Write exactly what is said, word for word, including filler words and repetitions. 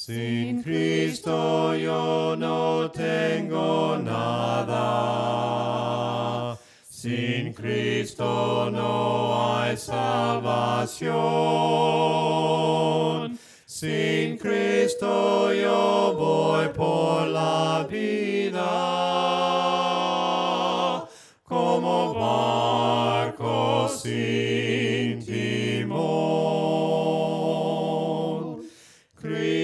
Sin Cristo yo no tengo nada. Sin Cristo no hay salvación. Sin Cristo yo voy por la vida como barco sin timón.